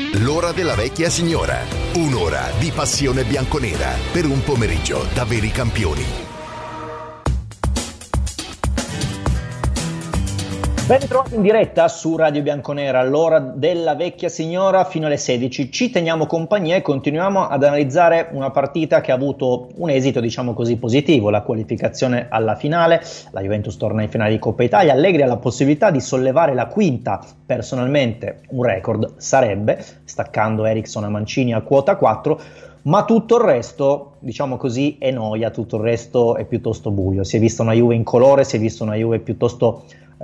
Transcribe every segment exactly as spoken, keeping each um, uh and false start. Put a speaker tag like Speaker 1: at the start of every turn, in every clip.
Speaker 1: L'ora della vecchia signora. Un'ora di passione bianconera per un pomeriggio da veri campioni.
Speaker 2: Ben trovati in diretta su Radio Bianconera, l'ora della vecchia signora fino alle sedici. Ci teniamo compagnia e continuiamo ad analizzare una partita che ha avuto un esito, diciamo così, positivo, la qualificazione alla finale. La Juventus torna in finale di Coppa Italia. Allegri ha la possibilità di sollevare la quinta. Personalmente un record sarebbe, staccando Eriksen e Mancini a quota quattro. Ma tutto il resto, diciamo così, è noia, tutto il resto è piuttosto buio. Si è vista una Juve incolore, si è vista una Juve piuttosto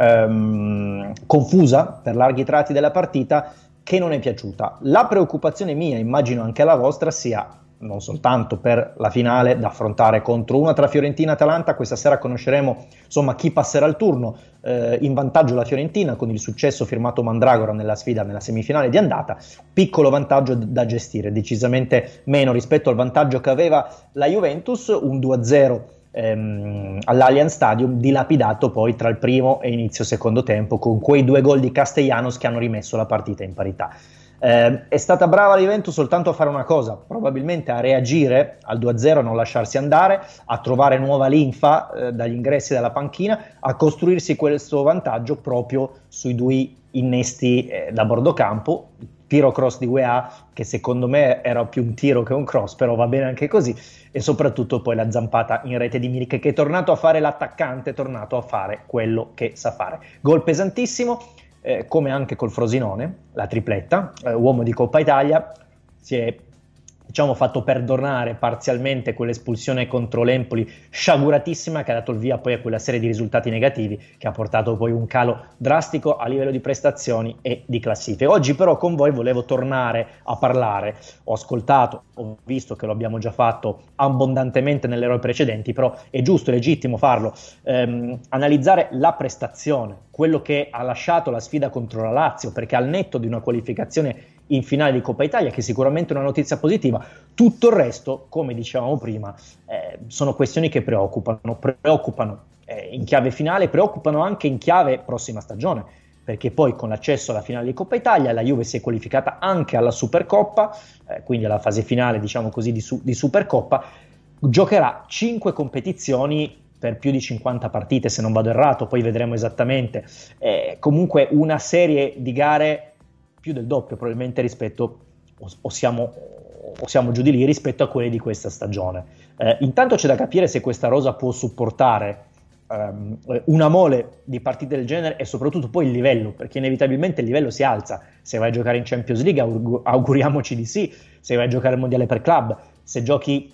Speaker 2: ehm, confusa per larghi tratti della partita, che non è piaciuta. La preoccupazione mia, immagino anche la vostra, sia non soltanto per la finale da affrontare contro una tra Fiorentina e Atalanta. Questa sera conosceremo insomma chi passerà il turno. Eh, in vantaggio la Fiorentina con il successo firmato Mandragora nella sfida nella semifinale di andata, piccolo vantaggio d- da gestire, decisamente meno rispetto al vantaggio che aveva la Juventus, un due a zero ehm, all'Allianz Stadium, dilapidato poi tra il primo e inizio secondo tempo con quei due gol di Castellanos che hanno rimesso la partita in parità. Eh, è stata brava la Juventus soltanto a fare una cosa, probabilmente a reagire al due a zero, a non lasciarsi andare, a trovare nuova linfa eh, dagli ingressi della panchina, a costruirsi questo vantaggio proprio sui due innesti eh, da bordo campo, tiro cross di U E A che secondo me era più un tiro che un cross, però va bene anche così, e soprattutto poi la zampata in rete di Milik, che è tornato a fare l'attaccante, è tornato a fare quello che sa fare. Gol pesantissimo. Eh, come anche col Frosinone, la tripletta, eh, uomo di Coppa Italia, si è diciamo fatto perdonare parzialmente quell'espulsione contro l'Empoli sciaguratissima che ha dato il via poi a quella serie di risultati negativi che ha portato poi un calo drastico a livello di prestazioni e di classifiche. Oggi però con voi volevo tornare a parlare, ho ascoltato, ho visto che lo abbiamo già fatto abbondantemente nelle ore precedenti, però è giusto, è legittimo farlo, ehm, analizzare la prestazione, quello che ha lasciato la sfida contro la Lazio, perché al netto di una qualificazione in finale di Coppa Italia, che è sicuramente una notizia positiva, tutto il resto, come dicevamo prima, eh, sono questioni che preoccupano, preoccupano eh, in chiave finale, preoccupano anche in chiave prossima stagione, perché poi con l'accesso alla finale di Coppa Italia la Juve si è qualificata anche alla Supercoppa, eh, quindi alla fase finale, diciamo così, di, su- di Supercoppa, giocherà cinque competizioni per più di cinquanta partite, se non vado errato, poi vedremo esattamente, eh, comunque una serie di gare più del doppio probabilmente rispetto, o, o, siamo, o siamo giù di lì rispetto a quelle di questa stagione. Eh, intanto c'è da capire se questa rosa può supportare um, una mole di partite del genere e soprattutto poi il livello, perché inevitabilmente il livello si alza. Se vai a giocare in Champions League aug- auguriamoci di sì, se vai a giocare il mondiale per club, se giochi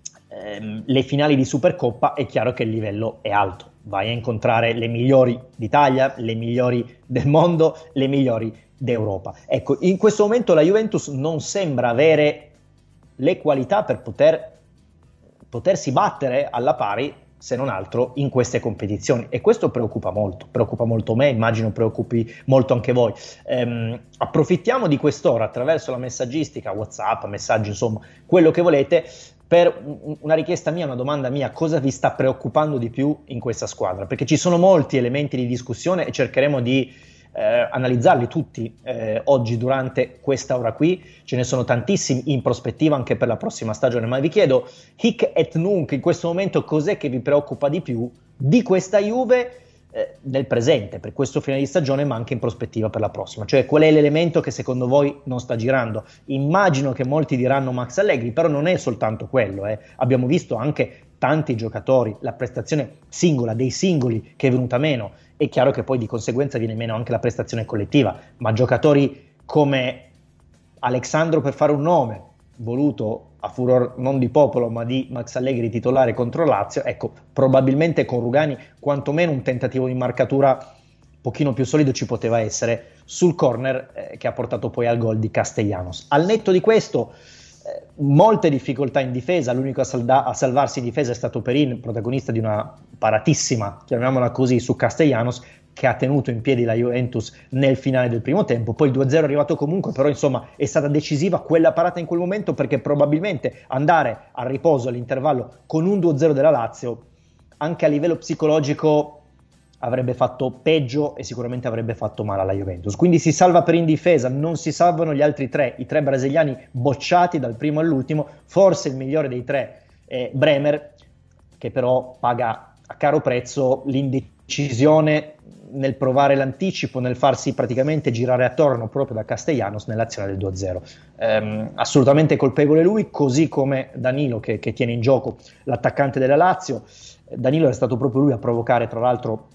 Speaker 2: ehm, le finali di Supercoppa è chiaro che il livello è alto. Vai a incontrare le migliori d'Italia, le migliori del mondo, le migliori d'Europa. Ecco, in questo momento la Juventus non sembra avere le qualità per poter potersi battere alla pari, se non altro, in queste competizioni, e questo preoccupa molto, preoccupa molto me, immagino preoccupi molto anche voi. Ehm, approfittiamo di quest'ora attraverso la messaggistica, WhatsApp, messaggi, insomma, quello che volete, per una richiesta mia, una domanda mia: cosa vi sta preoccupando di più in questa squadra? Perché ci sono molti elementi di discussione e cercheremo di Eh, analizzarli tutti eh, oggi durante questa ora qui. Ce ne sono tantissimi in prospettiva anche per la prossima stagione, ma vi chiedo hic et nunc in questo momento cos'è che vi preoccupa di più di questa Juve eh, nel presente, per questo fine di stagione, ma anche in prospettiva per la prossima, cioè qual è l'elemento che secondo voi non sta girando. Immagino che molti diranno Max Allegri, però non è soltanto quello, eh. Abbiamo visto anche tanti giocatori, la prestazione singola dei singoli che è venuta meno. È chiaro che poi di conseguenza viene meno anche la prestazione collettiva, ma giocatori come Alexandro, per fare un nome, voluto a furor non di popolo ma di Max Allegri titolare contro Lazio, ecco, probabilmente con Rugani quantomeno un tentativo di marcatura un pochino più solido ci poteva essere sul corner eh, che ha portato poi al gol di Castellanos. Al netto di questo, eh, molte difficoltà in difesa, l'unico a, salda- a salvarsi in difesa è stato Perin, protagonista di una paratissima, chiamiamola così, su Castellanos, che ha tenuto in piedi la Juventus nel finale del primo tempo. Poi il due a zero è arrivato comunque, però insomma è stata decisiva quella parata in quel momento, perché probabilmente andare al riposo all'intervallo con un due a zero della Lazio anche a livello psicologico avrebbe fatto peggio e sicuramente avrebbe fatto male alla Juventus. Quindi si salva per in difesa, non si salvano gli altri tre, i tre brasiliani bocciati dal primo all'ultimo, forse il migliore dei tre è Bremer, che però paga a caro prezzo l'indecisione nel provare l'anticipo, nel farsi praticamente girare attorno proprio da Castellanos nell'azione del due a zero. Ehm, assolutamente colpevole lui, così come Danilo che, che tiene in gioco l'attaccante della Lazio. Danilo è stato proprio lui a provocare, tra l'altro,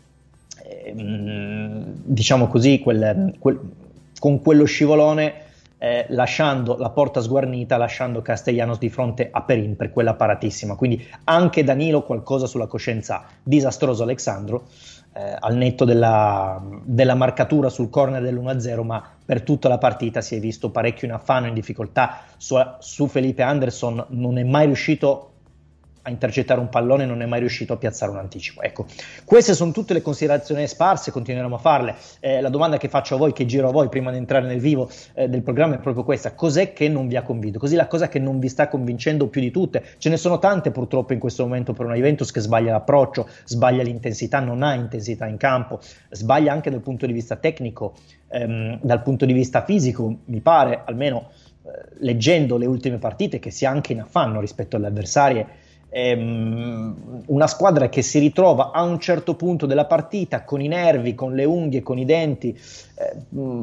Speaker 2: ehm, diciamo così, quel, quel, con quello scivolone, eh, lasciando la porta sguarnita, lasciando Castellanos di fronte a Perin per quella paratissima. Quindi anche Danilo qualcosa sulla coscienza. Disastroso Alexandro, eh, al netto della, della marcatura sul corner dell'uno a zero, ma per tutta la partita si è visto parecchio in affanno, in difficoltà. Su, su Felipe Anderson non è mai riuscito a intercettare un pallone, non è mai riuscito a piazzare un anticipo. Ecco, queste sono tutte le considerazioni sparse, continueremo a farle. Eh, la domanda che faccio a voi, che giro a voi prima di entrare nel vivo eh, del programma, è proprio questa: cos'è che non vi ha convinto? Così la cosa che non vi sta convincendo più di tutte, ce ne sono tante purtroppo in questo momento per una Juventus che sbaglia l'approccio, sbaglia l'intensità, non ha intensità in campo, sbaglia anche dal punto di vista tecnico, ehm, dal punto di vista fisico, mi pare, almeno eh, leggendo le ultime partite, che sia anche in affanno rispetto alle avversarie. Una squadra che si ritrova a un certo punto della partita con i nervi, con le unghie, con i denti, eh,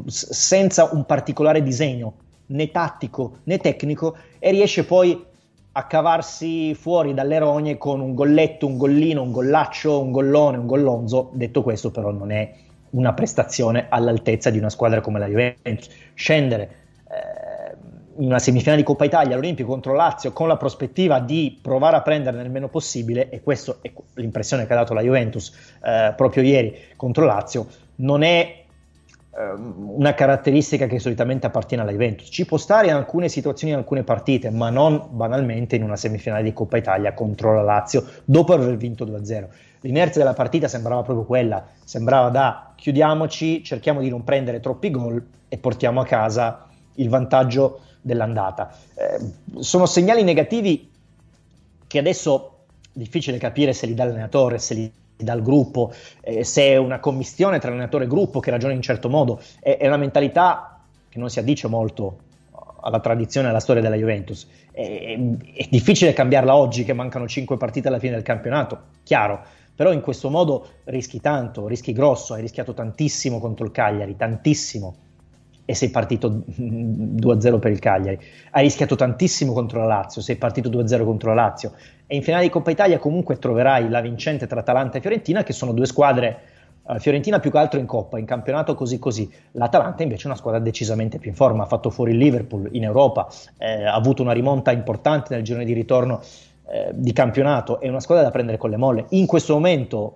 Speaker 2: senza un particolare disegno né tattico né tecnico, e riesce poi a cavarsi fuori dalle rogne con un golletto, un gollino, un gollaccio, un gollone, un gollonzo. Detto questo, però, non è una prestazione all'altezza di una squadra come la Juventus. Scendere eh, in una semifinale di Coppa Italia all'Olimpico contro Lazio con la prospettiva di provare a prenderne il meno possibile, e questa è l'impressione che ha dato la Juventus eh, proprio ieri contro Lazio, non è eh, una caratteristica che solitamente appartiene alla Juventus. Ci può stare in alcune situazioni, in alcune partite, ma non banalmente in una semifinale di Coppa Italia contro la Lazio dopo aver vinto due a zero. L'inerzia della partita sembrava proprio quella, sembrava da chiudiamoci, cerchiamo di non prendere troppi gol e portiamo a casa il vantaggio dell'andata. Eh, sono segnali negativi che adesso è difficile capire se li dà l'allenatore, se li dà il gruppo, eh, se è una commistione tra allenatore e gruppo che ragiona in certo modo. È, è una mentalità che non si addice molto alla tradizione e alla storia della Juventus. È, è difficile cambiarla oggi che mancano cinque partite alla fine del campionato, chiaro, però in questo modo rischi tanto, rischi grosso. Hai rischiato tantissimo contro il Cagliari, tantissimo, e sei partito due a zero per il Cagliari. Hai rischiato tantissimo contro la Lazio, sei partito due a zero contro la Lazio, e in finale di Coppa Italia comunque troverai la vincente tra Atalanta e Fiorentina, che sono due squadre, uh, Fiorentina più che altro in Coppa, in campionato così così. L'Atalanta invece è una squadra decisamente più in forma, ha fatto fuori il Liverpool in Europa, eh, ha avuto una rimonta importante nel girone di ritorno eh, di campionato, è una squadra da prendere con le molle. In questo momento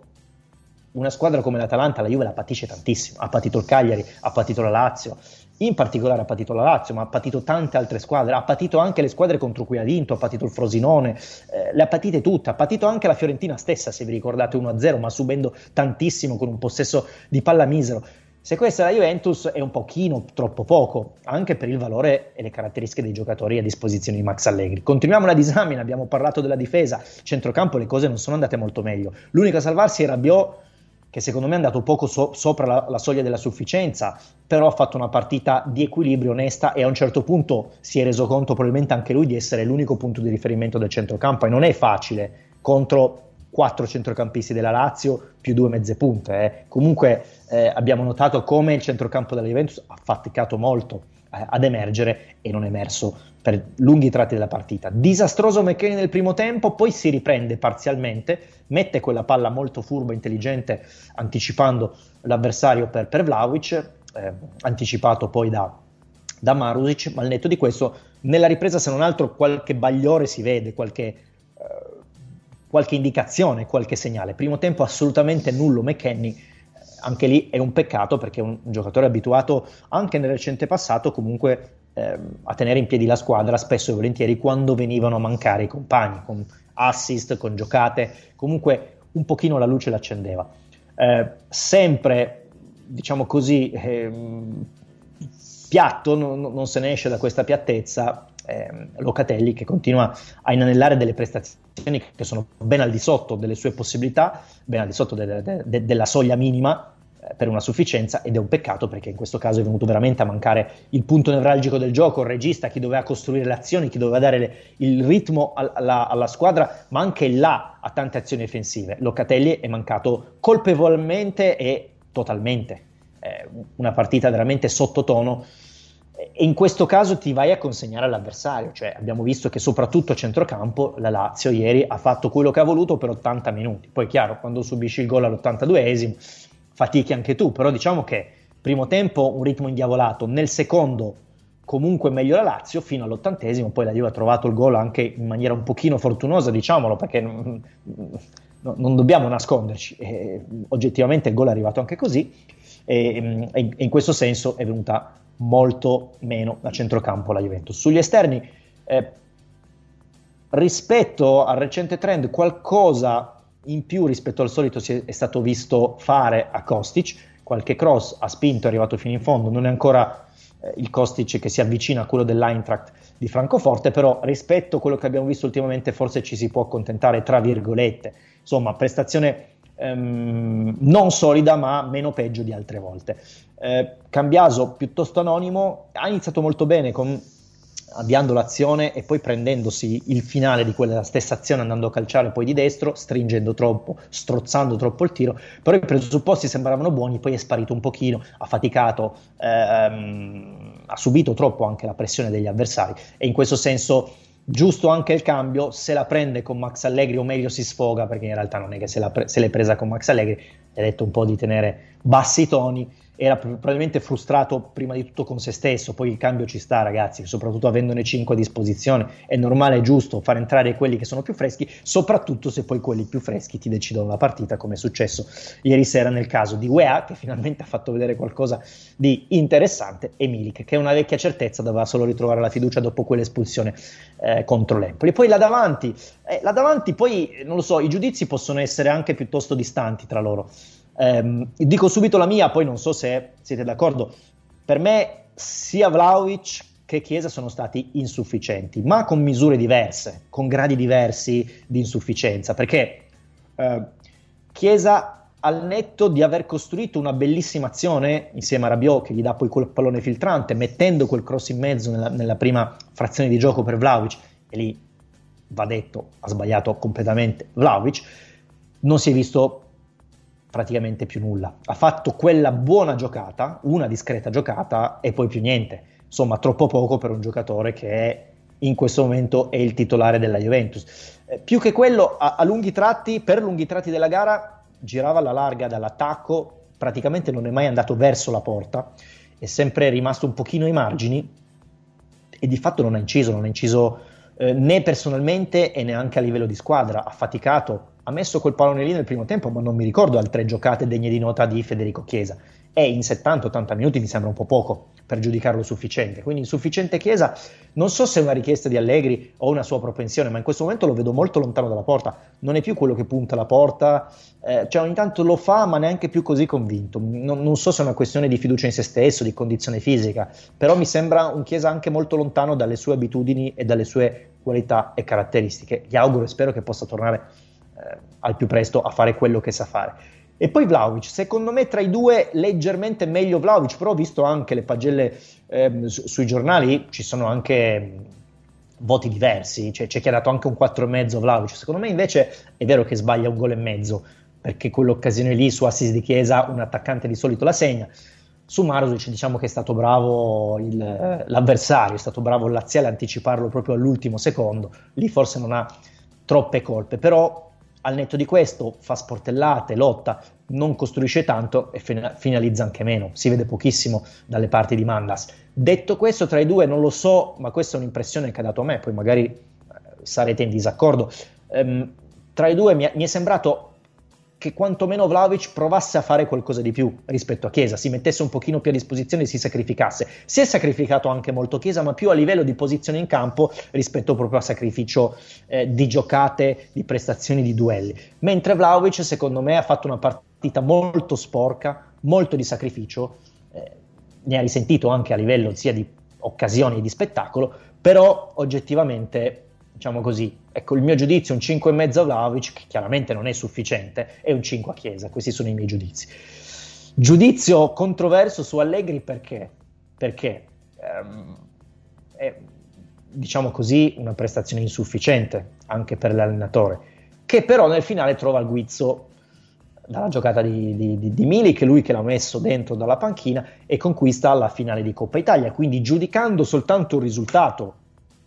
Speaker 2: una squadra come l'Atalanta, la Juve la patisce tantissimo, ha patito il Cagliari, ha patito la Lazio, in particolare ha patito la Lazio, ma ha patito tante altre squadre, ha patito anche le squadre contro cui ha vinto, ha patito il Frosinone, eh, le ha patite tutte, ha patito anche la Fiorentina stessa, se vi ricordate, uno a zero, ma subendo tantissimo con un possesso di palla misero. Se questa è la Juventus è un pochino troppo poco, anche per il valore e le caratteristiche dei giocatori a disposizione di Max Allegri. Continuiamo la disamina, abbiamo parlato della difesa, centrocampo le cose non sono andate molto meglio, l'unico a salvarsi è Rabiot, che secondo me è andato poco so- sopra la, la soglia della sufficienza, però ha fatto una partita di equilibrio, onesta, e a un certo punto si è reso conto probabilmente anche lui di essere l'unico punto di riferimento del centrocampo, e non è facile contro quattro centrocampisti della Lazio più due mezze punte. Eh. Comunque eh, abbiamo notato come il centrocampo della Juventus ha faticato molto eh, ad emergere, e non è emerso per lunghi tratti della partita. Disastroso McKennie nel primo tempo, poi si riprende parzialmente, mette quella palla molto furba, intelligente, anticipando l'avversario per, per Vlahovic, eh, anticipato poi da, da Marusic, ma al netto di questo nella ripresa, se non altro, qualche bagliore si vede, qualche, eh, qualche indicazione, qualche segnale. Primo tempo assolutamente nullo McKennie, anche lì è un peccato, perché è un, un giocatore abituato anche nel recente passato comunque eh, a tenere in piedi la squadra, spesso e volentieri quando venivano a mancare i compagni, con assist, con giocate, comunque un pochino la luce l'accendeva. Eh, sempre, diciamo così, eh, piatto, non, non se ne esce da questa piattezza eh, Locatelli, che continua a inanellare delle prestazioni che sono ben al di sotto delle sue possibilità, ben al di sotto de- de- de- della soglia minima per una sufficienza, ed è un peccato perché in questo caso è venuto veramente a mancare il punto nevralgico del gioco, il regista, chi doveva costruire le azioni, chi doveva dare le, il ritmo alla, alla squadra, ma anche là a tante azioni offensive. Locatelli è mancato colpevolmente e totalmente, eh, una partita veramente sottotono, e in questo caso ti vai a consegnare all'avversario. Cioè, abbiamo visto che soprattutto a centrocampo la Lazio ieri ha fatto quello che ha voluto per ottanta minuti, poi chiaro, quando subisci il gol all'ottantaduesimo fatichi anche tu, però diciamo che primo tempo un ritmo indiavolato, nel secondo comunque meglio la Lazio fino all'ottantesimo, poi la Juve ha trovato il gol anche in maniera un pochino fortunosa, diciamolo, perché non, non dobbiamo nasconderci, eh, oggettivamente il gol è arrivato anche così, e, e in questo senso è venuta molto meno a centrocampo la Juventus. Sugli esterni, eh, rispetto al recente trend, qualcosa in più rispetto al solito si è, è stato visto fare a Kostic, qualche cross ha spinto, è arrivato fino in fondo, non è ancora eh, il Kostic che si avvicina a quello dell'Eintracht di Francoforte, però rispetto a quello che abbiamo visto ultimamente forse ci si può accontentare, tra virgolette, insomma prestazione ehm, non solida ma meno peggio di altre volte. eh, Cambiaso piuttosto anonimo, ha iniziato molto bene con avviando l'azione e poi prendendosi il finale di quella stessa azione, andando a calciare poi di destro, stringendo troppo, strozzando troppo il tiro, però i presupposti sembravano buoni, poi è sparito un pochino, ha faticato, ehm, ha subito troppo anche la pressione degli avversari, e in questo senso giusto anche il cambio. Se la prende con Max Allegri, o meglio si sfoga, perché in realtà non è che se, la pre- se l'è presa con Max Allegri, gli ha detto un po' di tenere bassi i toni, era probabilmente frustrato prima di tutto con se stesso, poi il cambio ci sta, ragazzi, soprattutto avendone cinque a disposizione è normale e giusto far entrare quelli che sono più freschi, soprattutto se poi quelli più freschi ti decidono la partita, come è successo ieri sera nel caso di Weah, che finalmente ha fatto vedere qualcosa di interessante, e Milik, che è una vecchia certezza, doveva solo ritrovare la fiducia dopo quell'espulsione eh, contro l'Empoli. Poi là davanti, eh, là davanti poi non lo so, i giudizi possono essere anche piuttosto distanti tra loro. Um, dico subito la mia, poi non so se siete d'accordo. Per me sia Vlahovic che Chiesa sono stati insufficienti, ma con misure diverse, con gradi diversi di insufficienza, perché uh, Chiesa, al netto di aver costruito una bellissima azione insieme a Rabiot, che gli dà poi quel pallone filtrante, mettendo quel cross in mezzo nella, nella prima frazione di gioco per Vlahovic, e lì va detto, ha sbagliato completamente Vlahovic, non si è visto praticamente più nulla. Ha fatto quella buona giocata, una discreta giocata, e poi più niente. Insomma, troppo poco per un giocatore che è, in questo momento è il titolare della Juventus. Eh, più che quello, a, a lunghi tratti, per lunghi tratti della gara, girava alla larga dall'attacco, praticamente non è mai andato verso la porta, è sempre rimasto un pochino ai margini, e di fatto non ha inciso, non ha inciso eh, né personalmente e neanche a livello di squadra. Ha faticato, ha messo quel pallone lì nel primo tempo, ma non mi ricordo altre giocate degne di nota di Federico Chiesa, e in settanta ottanta minuti mi sembra un po' poco per giudicarlo sufficiente. Quindi insufficiente Chiesa, non so se è una richiesta di Allegri o una sua propensione, ma in questo momento lo vedo molto lontano dalla porta, non è più quello che punta la porta, eh, cioè ogni tanto lo fa ma neanche più così convinto. Non, non so se è una questione di fiducia in se stesso, di condizione fisica, però mi sembra un Chiesa anche molto lontano dalle sue abitudini e dalle sue qualità e caratteristiche. Gli auguro e spero che possa tornare eh, al più presto a fare quello che sa fare. E poi Vlahovic, secondo me tra i due leggermente meglio Vlahovic, però ho visto anche le pagelle eh, su, sui giornali, ci sono anche mh, voti diversi, cioè, c'è chi ha dato anche un quattro e mezzo Vlahovic. Secondo me invece è vero che sbaglia un gol e mezzo, perché quell'occasione lì su assist di Chiesa un attaccante di solito la segna. Su Marusic diciamo che è stato bravo il, eh, l'avversario, è stato bravo il laziale a anticiparlo proprio all'ultimo secondo, lì forse non ha troppe colpe, però al netto di questo fa sportellate, lotta, non costruisce tanto e finalizza anche meno, si vede pochissimo dalle parti di Mandas. Detto questo, tra i due non lo so, ma questa è un'impressione che ha dato a me, poi magari eh, sarete in disaccordo. Ehm, tra i due mi è, mi è sembrato che quantomeno Vlahovic provasse a fare qualcosa di più rispetto a Chiesa, si mettesse un pochino più a disposizione e si sacrificasse. Si è sacrificato anche molto Chiesa, ma più a livello di posizione in campo rispetto proprio a sacrificio eh, di giocate, di prestazioni, di duelli. Mentre Vlahovic, secondo me, ha fatto una partita molto sporca, molto di sacrificio, eh, ne ha risentito anche a livello sia di occasioni di spettacolo, però oggettivamente, diciamo così, ecco, il mio giudizio è un cinque e mezzo a Vlahovic, che chiaramente non è sufficiente, e un cinque a Chiesa. Questi sono i miei giudizi. Giudizio controverso su Allegri perché? Perché ehm, è, diciamo così, una prestazione insufficiente anche per l'allenatore, che però nel finale trova il guizzo dalla giocata di, di, di Milik, lui che l'ha messo dentro dalla panchina, e conquista la finale di Coppa Italia. Quindi, giudicando soltanto il risultato,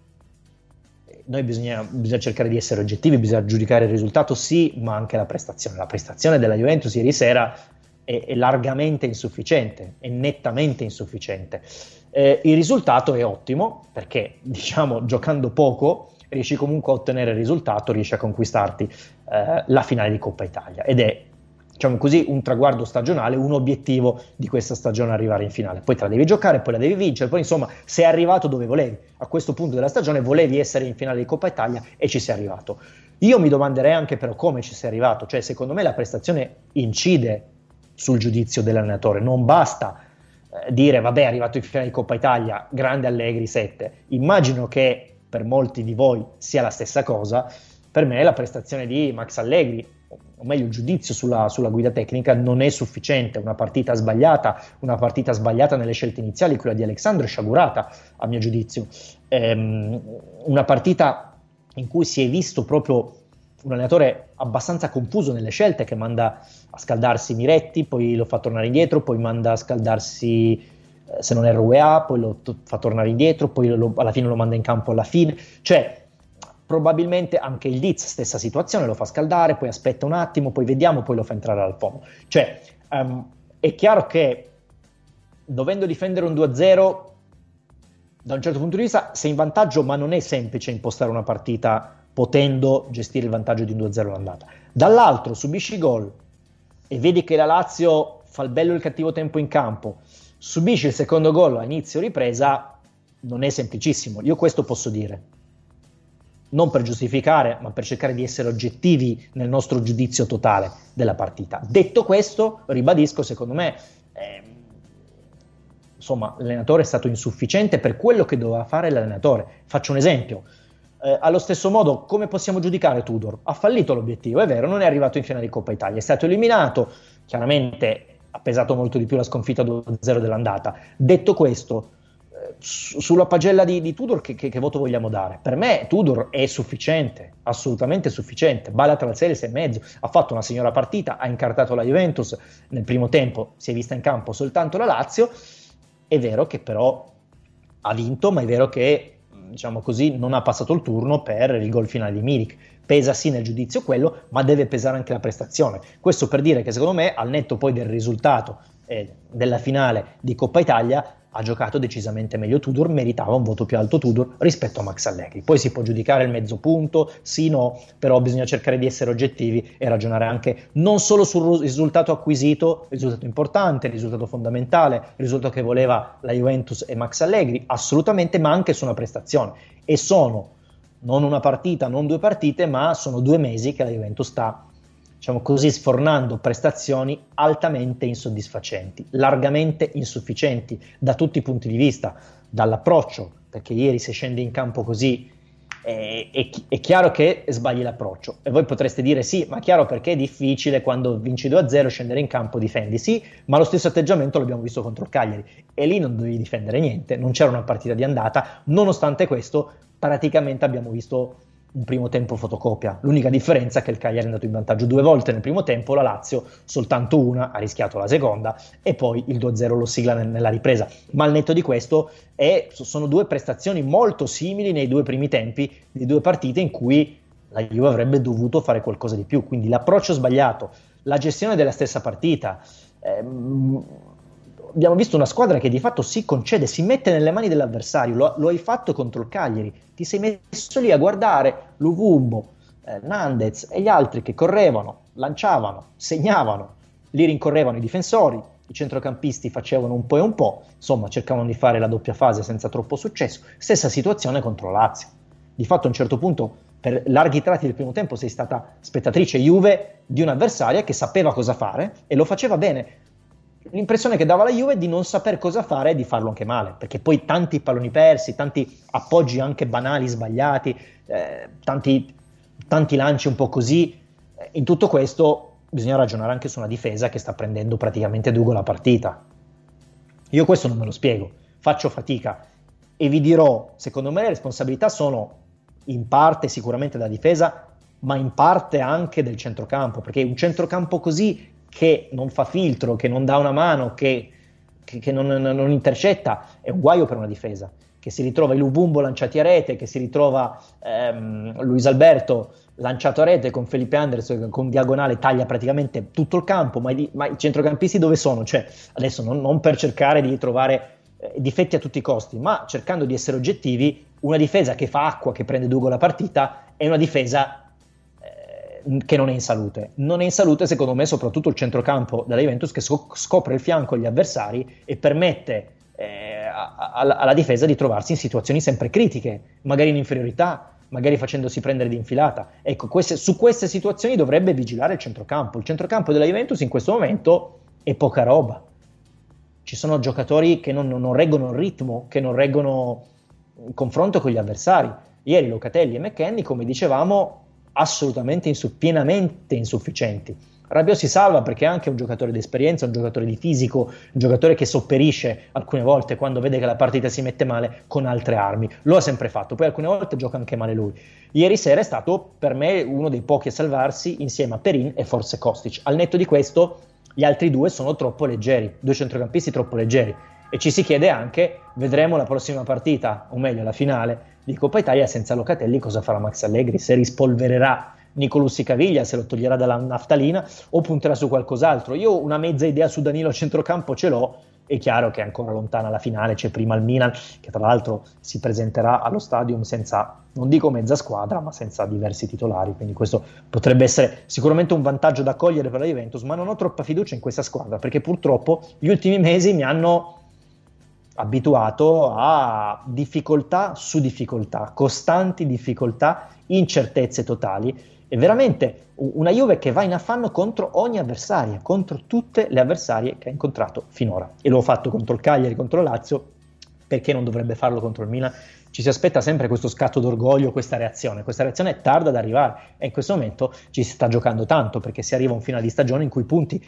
Speaker 2: noi bisogna, bisogna cercare di essere oggettivi, bisogna giudicare il risultato sì, ma anche la prestazione. La prestazione della Juventus ieri sera è, è largamente insufficiente, è nettamente insufficiente. Eh, il risultato è ottimo perché, diciamo, giocando poco riesci comunque a ottenere il risultato, riesci a conquistarti eh, la finale di Coppa Italia, ed è, diciamo così, un traguardo stagionale, un obiettivo di questa stagione, arrivare in finale. Poi te la devi giocare, poi la devi vincere, poi insomma sei arrivato dove volevi. A questo punto della stagione volevi essere in finale di Coppa Italia e ci sei arrivato. Io mi domanderei anche però come ci sei arrivato, cioè secondo me la prestazione incide sul giudizio dell'allenatore. Non basta eh, dire vabbè, è arrivato in finale di Coppa Italia, grande Allegri sette. Immagino che per molti di voi sia la stessa cosa. Per me la prestazione di Max Allegri, o meglio il giudizio sulla, sulla guida tecnica, non è sufficiente. Una partita sbagliata, una partita sbagliata nelle scelte iniziali, quella di Alexandro è sciagurata a mio giudizio, ehm, una partita in cui si è visto proprio un allenatore abbastanza confuso nelle scelte, che manda a scaldarsi Miretti, poi lo fa tornare indietro, poi manda a scaldarsi eh, se non è R U E A, poi lo to- fa tornare indietro, poi lo, alla fine lo manda in campo alla fine, cioè probabilmente anche il Diz, stessa situazione, lo fa scaldare, poi aspetta un attimo, poi vediamo, poi lo fa entrare al fondo. Cioè, um, è chiaro che dovendo difendere un due a zero, da un certo punto di vista sei in vantaggio, ma non è semplice impostare una partita potendo gestire il vantaggio di un due a zero all'andata. Dall'altro subisci gol e vedi che la Lazio fa il bello e il cattivo tempo in campo, subisci il secondo gol a inizio ripresa, non è semplicissimo. Io questo posso dire, non per giustificare, ma per cercare di essere oggettivi nel nostro giudizio totale della partita. Detto questo, ribadisco, secondo me eh, insomma l'allenatore è stato insufficiente per quello che doveva fare l'allenatore. Faccio un esempio, eh, allo stesso modo, come possiamo giudicare Tudor? Ha fallito l'obiettivo, è vero, non è arrivato in finale di Coppa Italia, è stato eliminato, chiaramente ha pesato molto di più la sconfitta due a zero dell'andata. Detto questo, sulla pagella di, di Tudor che, che, che voto vogliamo dare? Per me Tudor è sufficiente, assolutamente sufficiente. Balater al sei e mezzo, ha fatto una signora partita, ha incartato la Juventus nel primo tempo, si è vista in campo soltanto la Lazio. È vero che però ha vinto, ma è vero che, diciamo così, non ha passato il turno per il gol finale di Milik. Pesa sì nel giudizio quello, ma deve pesare anche la prestazione. Questo per dire che secondo me, al netto poi del risultato eh, della finale di Coppa Italia, ha giocato decisamente meglio Tudor, meritava un voto più alto Tudor rispetto a Max Allegri. Poi si può giudicare il mezzo punto, sì, no, però bisogna cercare di essere oggettivi e ragionare anche non solo sul risultato acquisito, il risultato importante, il risultato fondamentale, il risultato che voleva la Juventus e Max Allegri, assolutamente, ma anche su una prestazione. E sono non una partita, non due partite, ma sono due mesi che la Juventus sta, diciamo così, sfornando prestazioni altamente insoddisfacenti, largamente insufficienti da tutti i punti di vista, dall'approccio, perché ieri se scendi in campo così è, è, è chiaro che sbagli l'approccio, e voi potreste dire sì, ma chiaro, perché è difficile quando vinci due a zero scendere in campo, difendi, sì, ma lo stesso atteggiamento l'abbiamo visto contro il Cagliari, e lì non dovevi difendere niente, non c'era una partita di andata. Nonostante questo praticamente abbiamo visto un primo tempo fotocopia. L'unica differenza è che il Cagliari è andato in vantaggio due volte nel primo tempo, la Lazio soltanto una, ha rischiato la seconda, e poi il due a zero lo sigla nel, nella ripresa. Ma al netto di questo è, sono due prestazioni molto simili nei due primi tempi di due partite in cui la Juve avrebbe dovuto fare qualcosa di più. Quindi l'approccio sbagliato, la gestione della stessa partita, ehm, abbiamo visto una squadra che di fatto si concede, si mette nelle mani dell'avversario. Lo, lo hai fatto contro il Cagliari, ti sei messo lì a guardare Luvumbo, eh, Nandez e gli altri che correvano, lanciavano, segnavano, li rincorrevano i difensori, i centrocampisti facevano un po' e un po', insomma cercavano di fare la doppia fase senza troppo successo. Stessa situazione contro Lazio. Di fatto a un certo punto, per larghi tratti del primo tempo, sei stata spettatrice Juve di un'avversaria che sapeva cosa fare e lo faceva bene. l'impressione che dava la Juve è di non saper cosa fare e di farlo anche male, perché poi tanti palloni persi, tanti appoggi anche banali, sbagliati, eh, tanti, tanti lanci un po' così. In tutto questo bisogna ragionare anche su una difesa che sta prendendo praticamente Dugo la partita. Io questo non me lo spiego, faccio fatica e vi dirò, secondo me le responsabilità sono in parte sicuramente della difesa, ma in parte anche del centrocampo, perché un centrocampo così che non fa filtro, che non dà una mano, che, che, che non, non intercetta, è un guaio per una difesa, che si ritrova il Lubumbo lanciati a rete, che si ritrova ehm, Luis Alberto lanciato a rete con Felipe Anderson che con diagonale taglia praticamente tutto il campo, ma i, ma i centrocampisti dove sono? Cioè, adesso non, non per cercare di trovare eh, difetti a tutti i costi, ma cercando di essere oggettivi, una difesa che fa acqua, che prende Dugo la partita, è una difesa che non è in salute. Non è in salute secondo me soprattutto il centrocampo della Juventus, che scopre il fianco agli avversari e permette eh, a, a, alla difesa di trovarsi in situazioni sempre critiche, magari in inferiorità, magari facendosi prendere di infilata. Ecco, queste, su queste situazioni dovrebbe vigilare il centrocampo. Il centrocampo della Juventus in questo momento è poca roba. Ci sono giocatori che non, non reggono il ritmo, che non reggono il confronto con gli avversari. Ieri Locatelli e McKennie, come dicevamo, assolutamente insu- pienamente insufficienti. Rabiot si salva perché è anche un giocatore di esperienza, un giocatore di fisico, un giocatore che sopperisce alcune volte quando vede che la partita si mette male con altre armi. Lo ha sempre fatto, poi alcune volte gioca anche male lui. Ieri sera è stato per me uno dei pochi a salvarsi insieme a Perin e forse Kostic. Al netto di questo gli altri due sono troppo leggeri, due centrocampisti troppo leggeri, e ci si chiede anche, vedremo la prossima partita, o meglio la finale di Coppa Italia senza Locatelli, cosa farà Max Allegri, se rispolvererà Nicolussi Caviglia, se lo toglierà dalla naftalina o punterà su qualcos'altro. Io una mezza idea su Danilo a centrocampo ce l'ho, è chiaro che è ancora lontana la finale, c'è prima il Milan che tra l'altro si presenterà allo Stadium senza, non dico mezza squadra, ma senza diversi titolari, quindi questo potrebbe essere sicuramente un vantaggio da cogliere per la Juventus, ma non ho troppa fiducia in questa squadra perché purtroppo gli ultimi mesi mi hanno abituato a difficoltà su difficoltà, costanti difficoltà, incertezze totali, e veramente una Juve che va in affanno contro ogni avversaria, contro tutte le avversarie che ha incontrato finora, e lo ha fatto contro il Cagliari, contro il Lazio, perché non dovrebbe farlo contro il Milan? Ci si aspetta sempre questo scatto d'orgoglio, questa reazione, questa reazione è tarda ad arrivare e in questo momento ci si sta giocando tanto, perché si arriva a un finale di stagione in cui i punti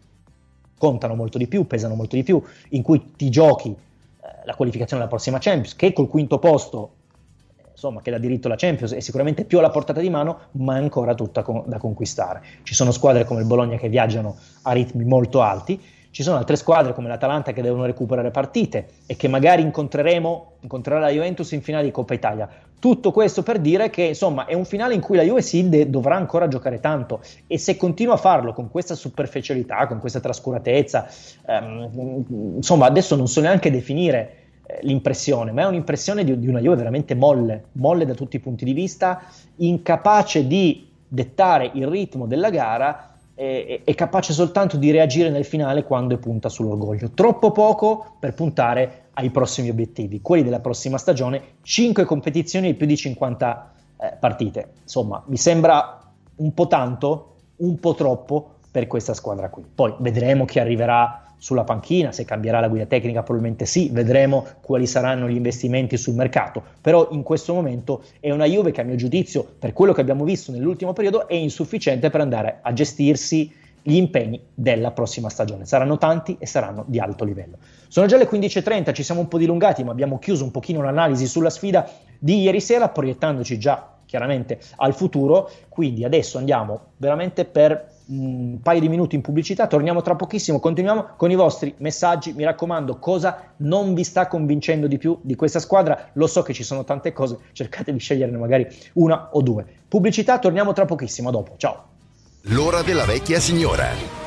Speaker 2: contano molto di più, pesano molto di più, in cui ti giochi la qualificazione alla prossima Champions, che col quinto posto, insomma, che dà diritto alla Champions, è sicuramente più alla portata di mano, ma è ancora tutta con- da conquistare. Ci sono squadre come il Bologna che viaggiano a ritmi molto alti, ci sono altre squadre come l'Atalanta che devono recuperare partite e che magari incontreremo, incontrerà la Juventus in finale di Coppa Italia. Tutto questo per dire che insomma è un finale in cui la Juve sì de- dovrà ancora giocare tanto, e se continua a farlo con questa superficialità, con questa trascuratezza, ehm, insomma adesso non so neanche definire eh, l'impressione, ma è un'impressione di, di una Juve veramente molle, molle da tutti i punti di vista, incapace di dettare il ritmo della gara, è, è capace soltanto di reagire nel finale quando punta sull'orgoglio, troppo poco per puntare ai prossimi obiettivi, quelli della prossima stagione, cinque competizioni e più di cinquanta eh, partite. Insomma, mi sembra un po' tanto, un po' troppo per questa squadra qui. Poi vedremo chi arriverà sulla panchina, se cambierà la guida tecnica probabilmente sì, vedremo quali saranno gli investimenti sul mercato, però in questo momento è una Juve che a mio giudizio, per quello che abbiamo visto nell'ultimo periodo, è insufficiente per andare a gestirsi gli impegni della prossima stagione. Saranno tanti e saranno di alto livello. Sono già le quindici e trenta, ci siamo un po' dilungati, ma abbiamo chiuso un pochino l'analisi sulla sfida di ieri sera, proiettandoci già chiaramente al futuro, quindi adesso andiamo veramente per un paio di minuti in pubblicità, torniamo tra pochissimo, continuiamo con i vostri messaggi. Mi raccomando, cosa non vi sta convincendo di più di questa squadra? Lo so che ci sono tante cose, cercate di sceglierne magari una o due. Pubblicità, torniamo tra pochissimo, a dopo, ciao.
Speaker 1: L'ora della vecchia signora.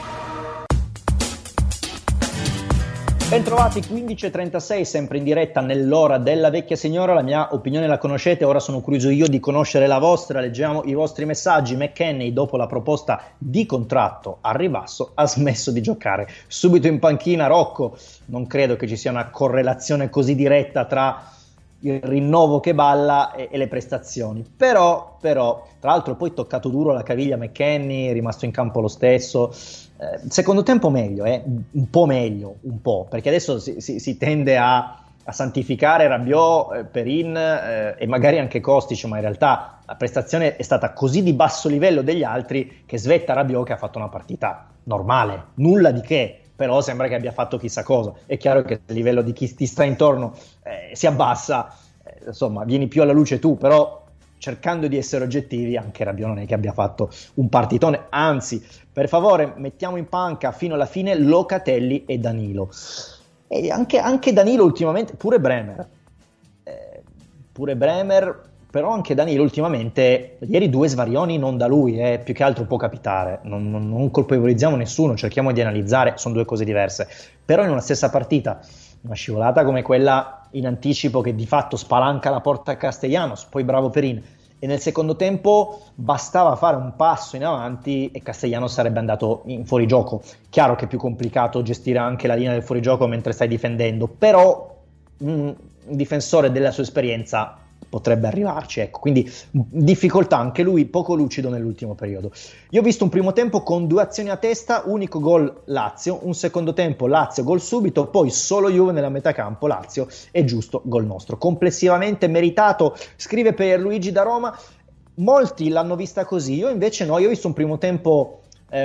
Speaker 2: Bentrovati, quindici e trentasei, sempre in diretta nell'ora della vecchia signora. La mia opinione la conoscete, ora sono curioso io di conoscere la vostra. Leggiamo i vostri messaggi. McKennie, dopo la proposta di contratto al ribasso, ha smesso di giocare. Subito in panchina Rocco. Non credo che ci sia una correlazione così diretta tra il rinnovo che balla e, e le prestazioni. Però, però, tra l'altro poi toccato duro la caviglia McKennie, è rimasto in campo lo stesso. Eh, secondo tempo meglio, eh? un po' meglio, un po', perché adesso si, si, si tende a, a santificare Rabiot, eh, Perin eh, e magari anche Kostic, ma in realtà la prestazione è stata così di basso livello degli altri che svetta Rabiot, che ha fatto una partita normale, nulla di che, però sembra che abbia fatto chissà cosa. È chiaro che il livello di chi ti sta intorno eh, si abbassa, eh, insomma vieni più alla luce tu, però cercando di essere oggettivi anche Rabiot non è che abbia fatto un partitone, anzi per favore mettiamo in panca fino alla fine Locatelli e Danilo, e anche, anche Danilo ultimamente, pure Bremer eh, pure Bremer però anche Danilo ultimamente, ieri due svarioni non da lui, eh, più che altro può capitare, non, non, non colpevolizziamo nessuno, cerchiamo di analizzare, sono due cose diverse, però in una stessa partita una scivolata come quella in anticipo che di fatto spalanca la porta a Castellanos, poi bravo Perin, e nel secondo tempo bastava fare un passo in avanti e Castellanos sarebbe andato in fuorigioco. Chiaro che è più complicato gestire anche la linea del fuorigioco mentre stai difendendo, però un difensore della sua esperienza potrebbe arrivarci, ecco, quindi difficoltà anche lui, poco lucido nell'ultimo periodo. Io ho visto un primo tempo con due azioni a testa, unico gol Lazio, un secondo tempo Lazio gol subito, poi solo Juve nella metà campo, Lazio e giusto gol nostro, complessivamente meritato, scrive per Luigi da Roma. Molti l'hanno vista così, io invece no, io ho visto un primo tempo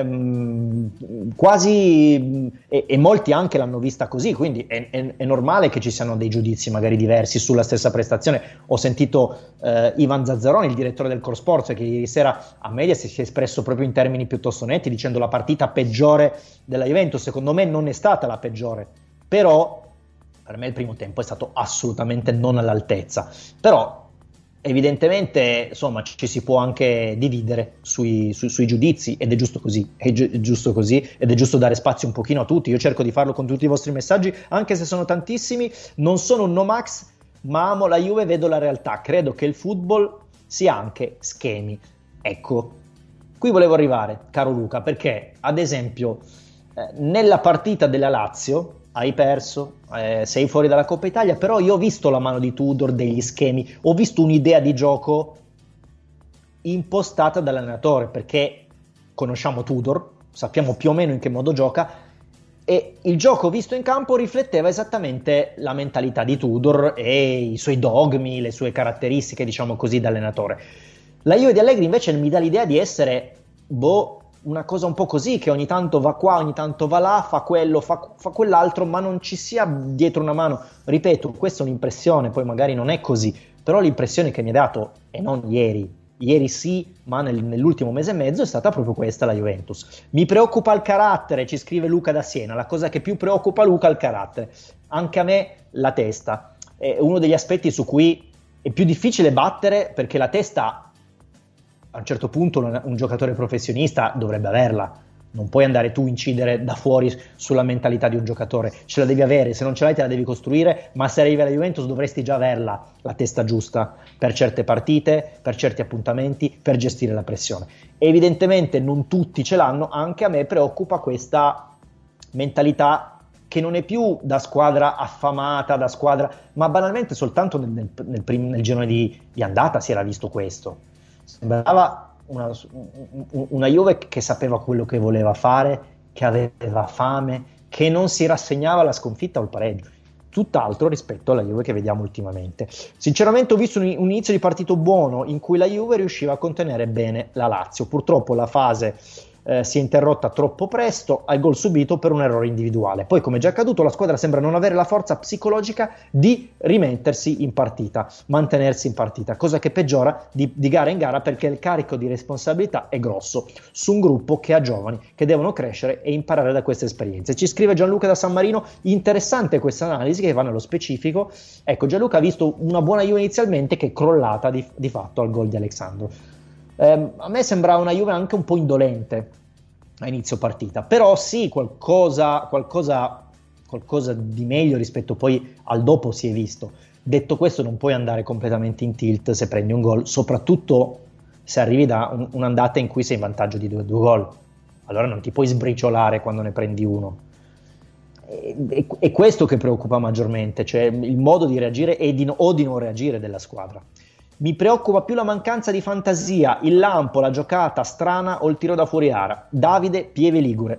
Speaker 2: ehm, quasi e, e molti anche l'hanno vista così, quindi è, è, è normale che ci siano dei giudizi magari diversi sulla stessa prestazione. Ho sentito eh, Ivan Zazzaroni, il direttore del Core Sports, che ieri sera a Media si è espresso proprio in termini piuttosto netti dicendo la partita peggiore della Juventus. Secondo me non è stata la peggiore, però per me il primo tempo è stato assolutamente non all'altezza, però evidentemente insomma ci si può anche dividere sui, sui, sui giudizi ed è giusto così, è, gi- è giusto così ed è giusto dare spazio un pochino a tutti. Io cerco di farlo con tutti i vostri messaggi, anche se sono tantissimi. Non sono un no max, ma amo la Juve, vedo la realtà, credo che il football sia anche schemi. Ecco, qui volevo arrivare, caro Luca, perché ad esempio eh, nella partita della Lazio hai perso, eh, sei fuori dalla Coppa Italia, però io ho visto la mano di Tudor, degli schemi, ho visto un'idea di gioco impostata dall'allenatore, perché conosciamo Tudor, sappiamo più o meno in che modo gioca, e il gioco visto in campo rifletteva esattamente la mentalità di Tudor e i suoi dogmi, le sue caratteristiche, diciamo così, da allenatore. La Juve di Allegri invece mi dà l'idea di essere, boh, una cosa un po' così, che ogni tanto va qua, ogni tanto va là, fa quello, fa, fa quell'altro, ma non ci sia dietro una mano. Ripeto, questa è un'impressione, poi magari non è così, però l'impressione che mi ha dato, e non ieri, ieri sì, ma nel, nell'ultimo mese e mezzo, è stata proprio questa la Juventus. Mi preoccupa il carattere, ci scrive Luca da Siena, la cosa che più preoccupa Luca è il carattere. Anche a me la testa, è uno degli aspetti su cui è più difficile battere, perché la testa a un certo punto un, un giocatore professionista dovrebbe averla, non puoi andare tu a incidere da fuori sulla mentalità di un giocatore, ce la devi avere, se non ce l'hai te la devi costruire, ma se arrivi alla Juventus dovresti già averla, la testa giusta per certe partite, per certi appuntamenti, per gestire la pressione. Evidentemente non tutti ce l'hanno, anche a me preoccupa questa mentalità che non è più da squadra affamata, da squadra, ma banalmente soltanto nel, nel, nel, prim, nel girone di, di andata si era visto questo. Sembrava una, una Juve che sapeva quello che voleva fare, che aveva fame, che non si rassegnava alla sconfitta o al pareggio, tutt'altro rispetto alla Juve che vediamo ultimamente. Sinceramente ho visto un, un inizio di partito buono in cui la Juve riusciva a contenere bene la Lazio. Purtroppo la fase eh, si è interrotta troppo presto al gol subito per un errore individuale. Poi, come già accaduto, la squadra sembra non avere la forza psicologica di rimettersi in partita, mantenersi in partita, cosa che peggiora di, di gara in gara, perché il carico di responsabilità è grosso su un gruppo che ha giovani che devono crescere e imparare da queste esperienze. Ci scrive Gianluca da San Marino, interessante questa analisi che va nello specifico. Ecco, Gianluca ha visto una buona Juve inizialmente che è crollata di, di fatto al gol di Alexandro. Eh, a me sembra una Juve anche un po' indolente a inizio partita, però sì, qualcosa, qualcosa, qualcosa di meglio rispetto poi al dopo si è visto. Detto questo, non puoi andare completamente in tilt se prendi un gol, soprattutto se arrivi da un, un'andata in cui sei in vantaggio di due, due gol, allora non ti puoi sbriciolare quando ne prendi uno. È, è questo che preoccupa maggiormente, cioè il modo di reagire e di no, o di non reagire della squadra. Mi preoccupa più la mancanza di fantasia, il lampo, la giocata strana o il tiro da fuori area. Davide Pieve Ligure.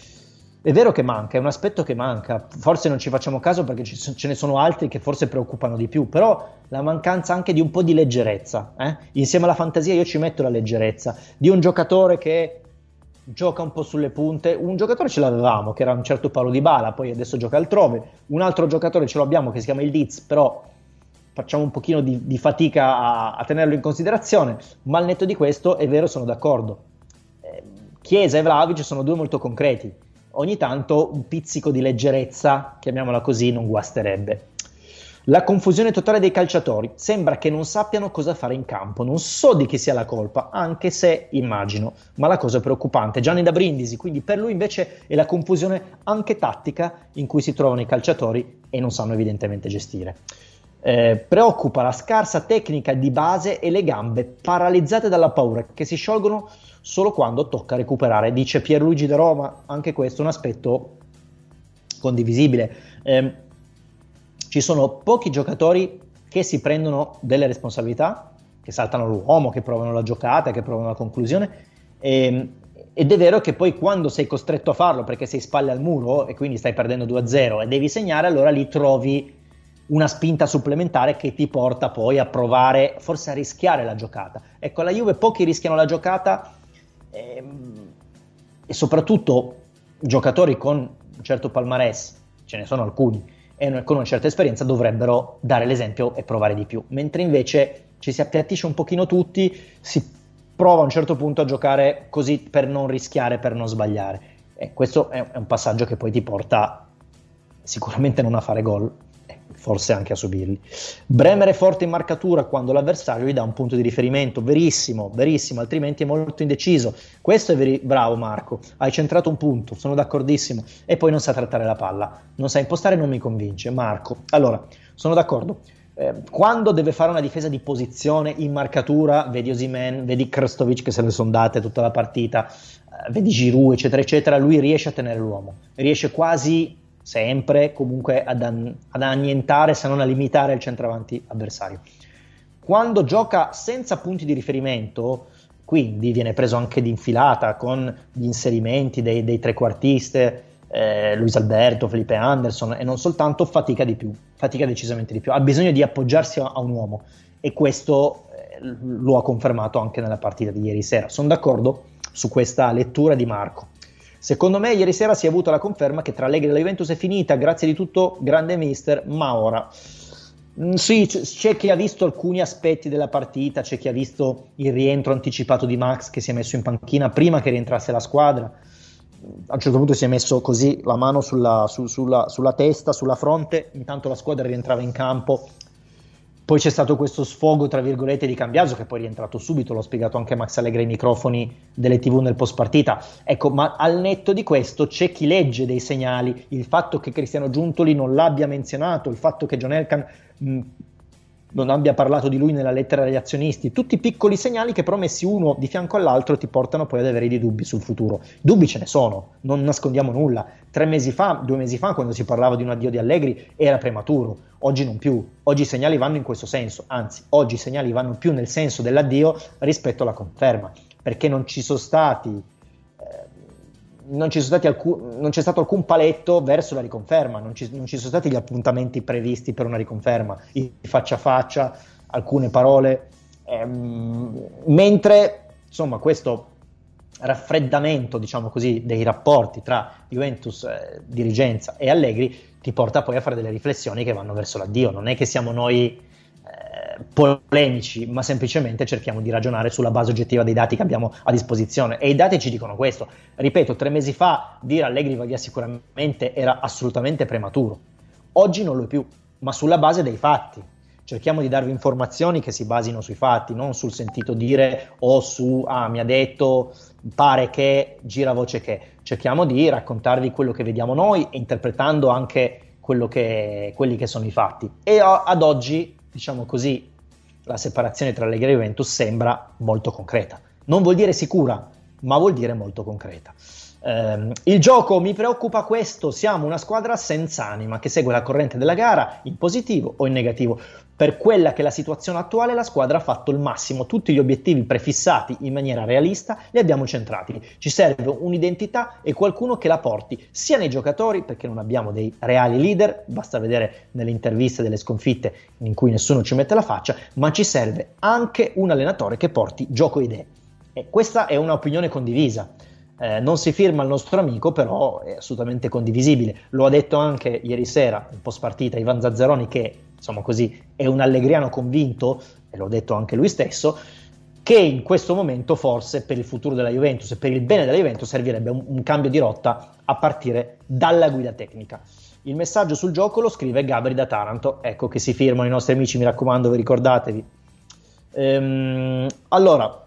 Speaker 2: È vero che manca, è un aspetto che manca, forse non ci facciamo caso perché ce ne sono altri che forse preoccupano di più, però la mancanza anche di un po' di leggerezza, eh? Insieme alla fantasia io ci metto la leggerezza, di un giocatore che gioca un po' sulle punte. Un giocatore ce l'avevamo che era un certo Paolo Dybala, poi adesso gioca altrove, un altro giocatore ce l'abbiamo che si chiama il Diz, però facciamo un pochino di, di fatica a, a tenerlo in considerazione, ma al netto di questo è vero, sono d'accordo, eh, Chiesa e Vlahovic sono due molto concreti, ogni tanto un pizzico di leggerezza, chiamiamola così, non guasterebbe. La confusione totale dei calciatori, sembra che non sappiano cosa fare in campo, non so di chi sia la colpa, anche se immagino, ma la cosa è preoccupante. Gianni da Brindisi, quindi per lui invece è la confusione anche tattica in cui si trovano i calciatori e non sanno evidentemente gestire. Eh, preoccupa la scarsa tecnica di base e le gambe paralizzate dalla paura che si sciolgono solo quando tocca recuperare, dice Pierluigi da Roma. Anche questo è un aspetto condivisibile. Eh, ci sono pochi giocatori che si prendono delle responsabilità, che saltano l'uomo, che provano la giocata, che provano la conclusione, e, ed è vero che poi quando sei costretto a farlo perché sei spalle al muro e quindi stai perdendo due a zero e devi segnare, allora lì trovi una spinta supplementare che ti porta poi a provare, forse a rischiare la giocata. Ecco, alla Juve pochi rischiano la giocata, ehm, e soprattutto giocatori con un certo palmarès, ce ne sono alcuni, e con una certa esperienza dovrebbero dare l'esempio e provare di più, mentre invece ci si appiattisce un pochino tutti, si prova a un certo punto a giocare così per non rischiare, per non sbagliare, e questo è un passaggio che poi ti porta sicuramente non a fare gol, forse anche a subirli. Bremer è forte in marcatura quando l'avversario gli dà un punto di riferimento, verissimo, verissimo, altrimenti è molto indeciso. Questo è veri- bravo Marco, hai centrato un punto, sono d'accordissimo, e poi non sa trattare la palla, non sa impostare, non mi convince Marco. Allora, sono d'accordo, eh, quando deve fare una difesa di posizione in marcatura, vedi Osimhen, vedi Krstovic che se le sono date tutta la partita, eh, vedi Giroud eccetera eccetera, lui riesce a tenere l'uomo, riesce quasi sempre comunque ad, an- ad annientare, se non a limitare il centravanti avversario. Quando gioca senza punti di riferimento, quindi viene preso anche di infilata con gli inserimenti dei, dei trequartiste, eh, Luis Alberto, Felipe Anderson, e non soltanto, fatica di più, fatica decisamente di più, ha bisogno di appoggiarsi a, a un uomo, e questo eh, lo ha confermato anche nella partita di ieri sera. Sono d'accordo su questa lettura di Marco. Secondo me ieri sera si è avuta la conferma che tra Allegri e la Juventus è finita, grazie di tutto, grande mister, ma ora mm, sì, c- c'è chi ha visto alcuni aspetti della partita, c'è chi ha visto il rientro anticipato di Max che si è messo in panchina prima che rientrasse la squadra, a un certo punto si è messo così la mano sulla, su, sulla, sulla testa, sulla fronte, intanto la squadra rientrava in campo. Poi c'è stato questo sfogo tra virgolette di Cambiaso che poi è rientrato subito, l'ho spiegato anche Max Allegri ai microfoni delle tivù nel post partita. Ecco, ma al netto di questo c'è chi legge dei segnali, il fatto che Cristiano Giuntoli non l'abbia menzionato, il fatto che John Elkann mh, non abbia parlato di lui nella lettera agli azionisti, tutti piccoli segnali che però messi uno di fianco all'altro ti portano poi ad avere dei dubbi sul futuro. Dubbi ce ne sono, non nascondiamo nulla. Tre mesi fa, due mesi fa, quando si parlava di un addio di Allegri, era prematuro. Oggi non più, oggi i segnali vanno in questo senso, anzi oggi i segnali vanno più nel senso dell'addio rispetto alla conferma, perché non ci sono stati eh, non, ci sono stati alcun, non c'è stato alcun paletto verso la riconferma, non ci, non ci sono stati gli appuntamenti previsti per una riconferma, i faccia a faccia, alcune parole, ehm, mentre insomma questo raffreddamento, diciamo così, dei rapporti tra Juventus, eh, dirigenza e Allegri ti porta poi a fare delle riflessioni che vanno verso l'addio. Non è che siamo noi eh, polemici, ma semplicemente cerchiamo di ragionare sulla base oggettiva dei dati che abbiamo a disposizione, e i dati ci dicono questo. Ripeto, tre mesi fa dire Allegri va via sicuramente era assolutamente prematuro, oggi non lo è più, ma sulla base dei fatti. Cerchiamo di darvi informazioni che si basino sui fatti, non sul sentito dire o su ah mi ha detto, pare che, gira voce che. Cerchiamo di raccontarvi quello che vediamo noi, interpretando anche quello che, quelli che sono i fatti. E ad oggi, diciamo così, la separazione tra Allegri e Juventus sembra molto concreta. Non vuol dire sicura, ma vuol dire molto concreta. Eh, il gioco mi preoccupa questo, siamo una squadra senza anima che segue la corrente della gara in positivo o in negativo. Per quella che è la situazione attuale, la squadra ha fatto il massimo, tutti gli obiettivi prefissati in maniera realista li abbiamo centrati. Ci serve un'identità e qualcuno che la porti sia nei giocatori, perché non abbiamo dei reali leader, basta vedere nelle interviste delle sconfitte in cui nessuno ci mette la faccia, ma ci serve anche un allenatore che porti gioco e idee. E questa è un'opinione condivisa. Eh, non si firma il nostro amico, però è assolutamente condivisibile. Lo ha detto anche ieri sera, in post partita, Ivan Zazzaroni, che insomma così è un allegriano convinto, e l'ho detto anche lui stesso, che in questo momento forse per il futuro della Juventus e per il bene della Juventus servirebbe un, un cambio di rotta a partire dalla guida tecnica. Il messaggio sul gioco lo scrive Gabri da Taranto, ecco che si firmano i nostri amici, mi raccomando, vi ricordatevi. Ehm, allora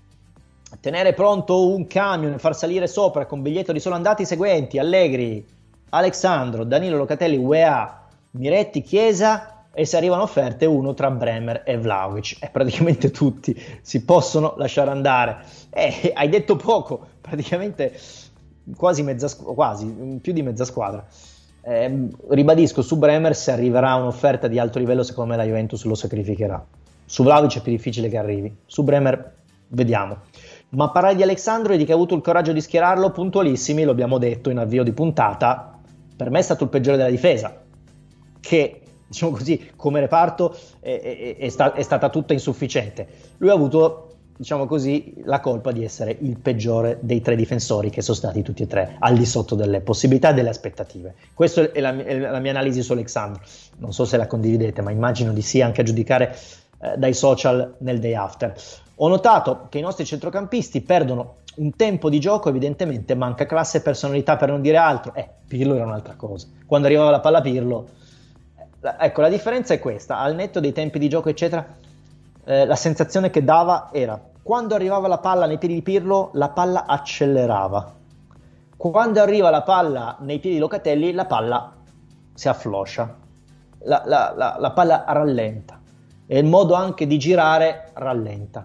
Speaker 2: tenere pronto un camion e far salire sopra con biglietto di solo andati i seguenti: Allegri, Alexandro, Danilo Locatelli, U E A, Miretti, Chiesa, e se arrivano offerte uno tra Bremer e Vlahovic. E praticamente tutti si possono lasciare andare. Eh, hai detto poco, praticamente quasi mezza squ- quasi più di mezza squadra. Eh, ribadisco, su Bremer se arriverà un'offerta di alto livello, secondo me la Juventus lo sacrificherà. Su Vlahovic è più difficile che arrivi, su Bremer vediamo. Ma parlare di Alexandro e di che ha avuto il coraggio di schierarlo, puntualissimi, lo abbiamo detto in avvio di puntata, per me è stato il peggiore della difesa, che diciamo così come reparto è, è, è, sta, è stata tutta insufficiente. Lui ha avuto, diciamo così, la colpa di essere il peggiore dei tre difensori, che sono stati tutti e tre al di sotto delle possibilità e delle aspettative. Questa è la, è la mia analisi su Alexandro, non so se la condividete, ma immagino di sì, anche a giudicare eh, dai social nel day after. Ho notato che i nostri centrocampisti perdono un tempo di gioco, evidentemente manca classe e personalità, per non dire altro. Eh, Pirlo era un'altra cosa. Quando arrivava la palla Pirlo, eh, la, ecco, la differenza è questa, al netto dei tempi di gioco eccetera, eh, la sensazione che dava era, quando arrivava la palla nei piedi di Pirlo, la palla accelerava. Quando arriva la palla nei piedi di Locatelli, la palla si affloscia, la, la, la, la palla rallenta. E il modo anche di girare rallenta.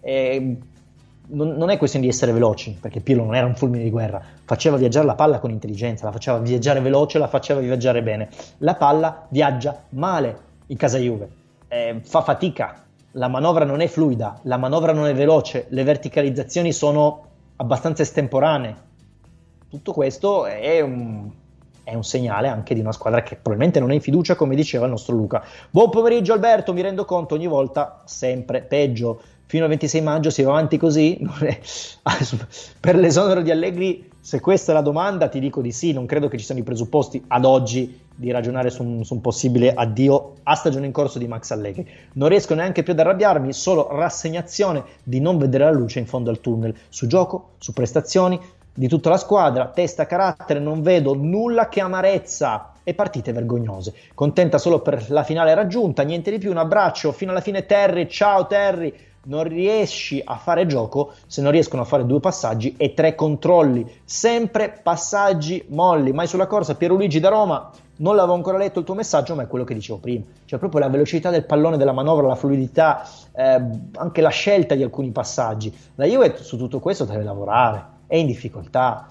Speaker 2: E non, non è questione di essere veloci, perché Pirlo non era un fulmine di guerra, faceva viaggiare la palla con intelligenza, la faceva viaggiare veloce, la faceva viaggiare bene. La palla viaggia male in casa Juve, eh, fa fatica, la manovra non è fluida, la manovra non è veloce, le verticalizzazioni sono abbastanza estemporanee. Tutto questo è un... è un segnale anche di una squadra che probabilmente non è in fiducia, come diceva il nostro Luca. Buon pomeriggio Alberto, mi rendo conto ogni volta sempre peggio, fino al ventisei maggio si va avanti così. Non è... per l'esonero di Allegri, se questa è la domanda, ti dico di sì, non credo che ci siano i presupposti ad oggi di ragionare su un, su un possibile addio a stagione in corso di Max Allegri. Non riesco neanche più ad arrabbiarmi, solo rassegnazione di non vedere la luce in fondo al tunnel, su gioco, su prestazioni di tutta la squadra, testa, carattere, non vedo nulla che amarezza e partite vergognose. Contenta solo per la finale raggiunta, niente di più, un abbraccio fino alla fine Terry, ciao Terry. Non riesci a fare gioco se non riescono a fare due passaggi e tre controlli, sempre passaggi molli. Mai sulla corsa. Pierluigi da Roma, non l'avevo ancora letto il tuo messaggio, ma è quello che dicevo prima, cioè proprio la velocità del pallone, della manovra, la fluidità, eh, anche la scelta di alcuni passaggi. La Juve su tutto questo deve lavorare, è in difficoltà,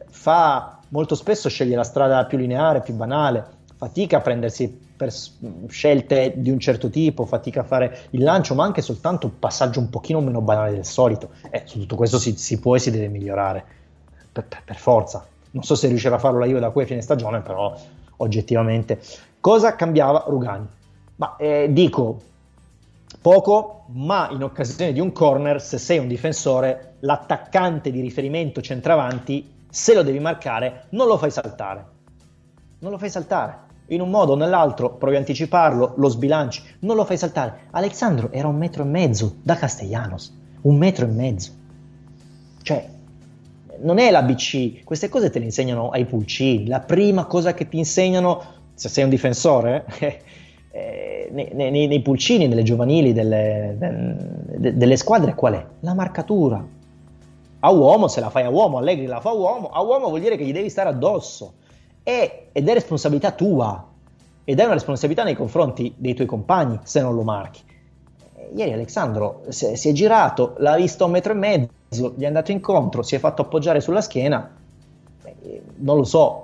Speaker 2: fa molto spesso sceglie la strada più lineare, più banale, fatica a prendersi per scelte di un certo tipo, fatica a fare il lancio, ma anche soltanto un passaggio un pochino meno banale del solito. E su tutto questo si, si può e si deve migliorare per, per, per forza. Non so se riuscirà a farlo la Juve da qui a fine stagione, però oggettivamente cosa cambiava Rugani? Ma eh, dico poco, ma in occasione di un corner, se sei un difensore, l'attaccante di riferimento centravanti, se lo devi marcare, non lo fai saltare. Non lo fai saltare. In un modo o nell'altro provi a anticiparlo, lo sbilanci, non lo fai saltare. Alexandro era un metro e mezzo da Castellanos, un metro e mezzo. Cioè, non è l'A B C, queste cose te le insegnano ai pulcini. La prima cosa che ti insegnano, se sei un difensore, eh, eh, nei, nei, nei pulcini, nelle giovanili, delle, de, delle squadre, qual è? La marcatura. A uomo, se la fai a uomo, Allegri la fa a uomo, a uomo vuol dire che gli devi stare addosso. E, ed è responsabilità tua, ed è una responsabilità nei confronti dei tuoi compagni se non lo marchi. E ieri Alexandro si, si è girato, l'ha visto a un metro e mezzo, gli è andato incontro, si è fatto appoggiare sulla schiena eh, non lo so.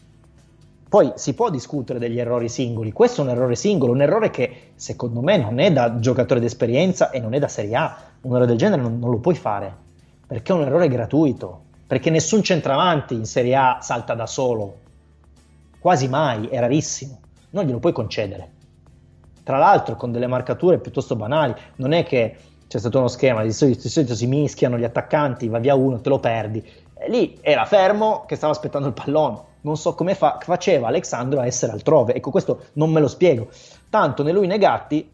Speaker 2: Poi si può discutere degli errori singoli, questo è un errore singolo, un errore che secondo me non è da giocatore d'esperienza e non è da Serie A, un errore del genere non, non lo puoi fare, perché è un errore gratuito, perché nessun centravanti in Serie A salta da solo, quasi mai, è rarissimo, non glielo puoi concedere. Tra l'altro con delle marcature piuttosto banali, non è che c'è stato uno schema, di solito, di solito si mischiano gli attaccanti, va via uno, te lo perdi, e lì era fermo che stava aspettando il pallone. Non so come fa, faceva Alexandro a essere altrove, ecco questo non me lo spiego, tanto né lui né Gatti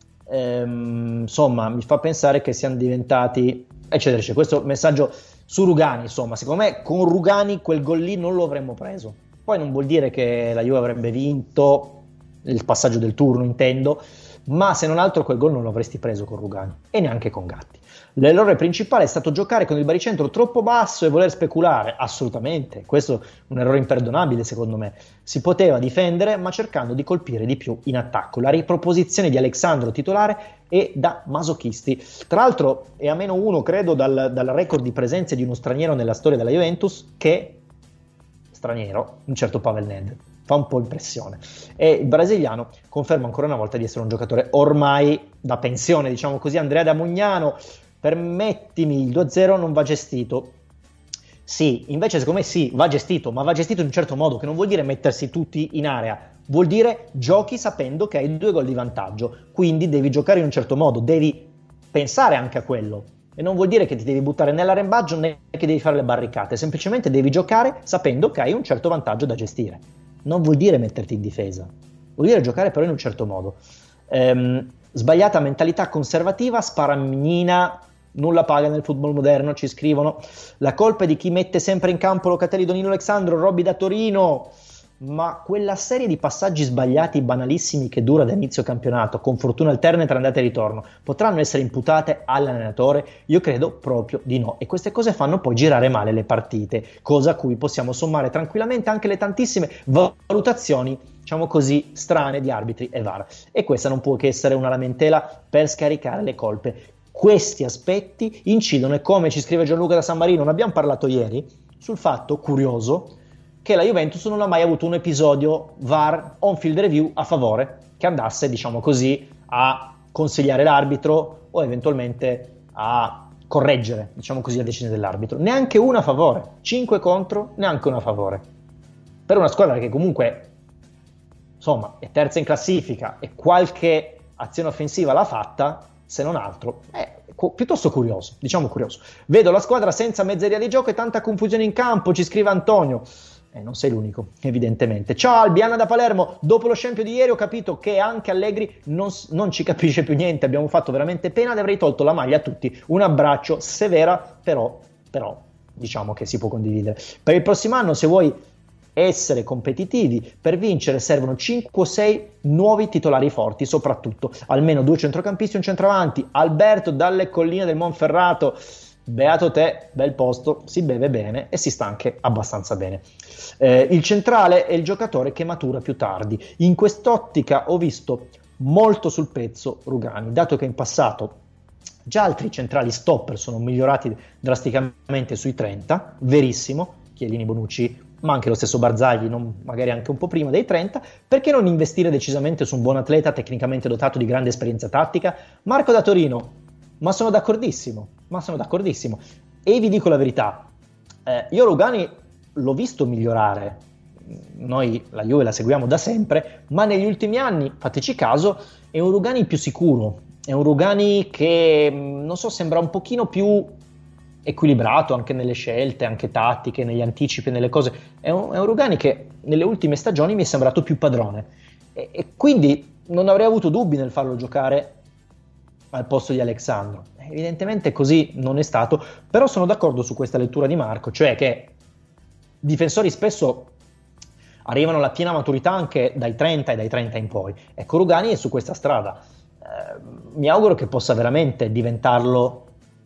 Speaker 2: ehm, insomma mi fa pensare che siano diventati eccetera eccetera. Questo messaggio su Rugani, insomma secondo me con Rugani quel gol lì non lo avremmo preso, poi non vuol dire che la Juve avrebbe vinto il passaggio del turno intendo, ma se non altro quel gol non lo avresti preso con Rugani e neanche con Gatti. L'errore principale è stato giocare con il baricentro troppo basso e voler speculare, assolutamente, questo è un errore imperdonabile secondo me, si poteva difendere ma cercando di colpire di più in attacco, la riproposizione di Alexandro titolare è da masochisti, tra l'altro è a meno uno credo dal, dal record di presenze di uno straniero nella storia della Juventus, che straniero, un certo Pavel Nedved, fa un po' impressione, e il brasiliano conferma ancora una volta di essere un giocatore ormai da pensione, diciamo così. Andrea da Mugnano, permettimi, il due a zero non va gestito. Sì, invece secondo me sì, va gestito, ma va gestito in un certo modo, che non vuol dire mettersi tutti in area, vuol dire giochi sapendo che hai due gol di vantaggio, quindi devi giocare in un certo modo, devi pensare anche a quello, e non vuol dire che ti devi buttare nell'arrembaggio né che devi fare le barricate, semplicemente devi giocare sapendo che hai un certo vantaggio da gestire, non vuol dire metterti in difesa, vuol dire giocare però in un certo modo. Ehm, sbagliata mentalità conservativa, sparagnina, nulla paga nel football moderno, ci scrivono. La colpa è di chi mette sempre in campo Locatelli, Donino, Alexandro, Robby da Torino, ma quella serie di passaggi sbagliati banalissimi che dura da inizio campionato, con fortuna alterne tra andata e ritorno, potranno essere imputate all'allenatore? Io credo proprio di no, e queste cose fanno poi girare male le partite, cosa a cui possiamo sommare tranquillamente anche le tantissime valutazioni, diciamo così, strane di arbitri e V A R, e questa non può che essere una lamentela per scaricare le colpe. Questi aspetti incidono, e come ci scrive Gianluca da San Marino, ne abbiamo parlato ieri, sul fatto curioso che la Juventus non ha mai avuto un episodio V A R on-field review a favore, che andasse, diciamo così, a consigliare l'arbitro o eventualmente a correggere, diciamo così, la decisione dell'arbitro. Neanche una a favore, cinque contro, neanche una a favore. Per una squadra che comunque, insomma, è terza in classifica e qualche azione offensiva l'ha fatta, se non altro, è piuttosto curioso, diciamo curioso. Vedo la squadra senza mezzeria di gioco e tanta confusione in campo, ci scrive Antonio. Eh, non sei l'unico, evidentemente. Ciao Albi, Anna da Palermo. Dopo lo scempio di ieri ho capito che anche Allegri non, non ci capisce più niente. Abbiamo fatto veramente pena, le avrei tolto la maglia a tutti. Un abbraccio, severa, però, però diciamo che si può condividere. Per il prossimo anno, se vuoi essere competitivi, per vincere servono cinque o sei nuovi titolari forti, soprattutto almeno due centrocampisti e un centravanti. Alberto dalle colline del Monferrato, beato te, bel posto, si beve bene e si sta anche abbastanza bene. Eh, il centrale è il giocatore che matura più tardi. In quest'ottica ho visto molto sul pezzo Rugani, dato che in passato già altri centrali stopper sono migliorati drasticamente sui trenta, verissimo, Chiellini, Bonucci, ma anche lo stesso Barzagli, non, magari anche un po' prima dei trenta, perché non investire decisamente su un buon atleta tecnicamente dotato di grande esperienza tattica? Marco da Torino, ma sono d'accordissimo, ma sono d'accordissimo. E vi dico la verità, eh, io Rugani l'ho visto migliorare, noi la Juve la seguiamo da sempre, ma negli ultimi anni, fateci caso, è un Rugani più sicuro, è un Rugani che, non so, sembra un pochino più equilibrato anche nelle scelte, anche tattiche, negli anticipi, nelle cose. È un, è un Rugani che nelle ultime stagioni mi è sembrato più padrone e, e quindi non avrei avuto dubbi nel farlo giocare al posto di Alexandro. Evidentemente così non è stato, però sono d'accordo su questa lettura di Marco, cioè che difensori spesso arrivano alla piena maturità anche dai trenta e dai trenta in poi. Ecco, Rugani è su questa strada. Eh, mi auguro che possa veramente diventarlo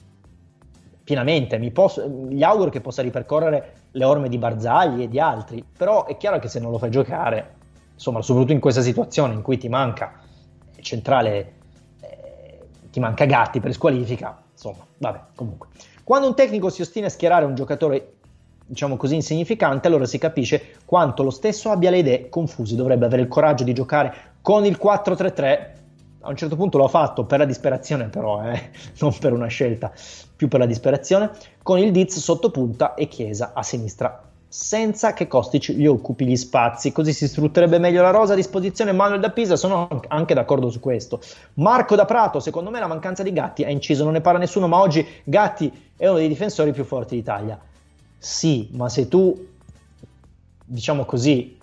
Speaker 2: pienamente, mi posso, gli auguro che possa ripercorrere le orme di Barzagli e di altri, però è chiaro che se non lo fai giocare, insomma, soprattutto in questa situazione in cui ti manca il centrale, eh, ti manca Gatti per squalifica, insomma, vabbè, comunque. Quando un tecnico si ostina a schierare un giocatore diciamo così, insignificante, allora si capisce quanto lo stesso abbia le idee confuse. Dovrebbe avere il coraggio di giocare con il quattro tre tre. A un certo punto l'ho fatto per la disperazione, però, eh, non per una scelta, più per la disperazione, con il Diz sotto punta e Chiesa a sinistra, senza che Kostic gli occupi gli spazi, così si sfrutterebbe meglio la rosa a disposizione. Manuel da Pisa, sono anche d'accordo su questo. Marco da Prato, secondo me la mancanza di Gatti ha inciso, non ne parla nessuno, ma oggi Gatti è uno dei difensori più forti d'Italia. Sì, ma se tu, diciamo così,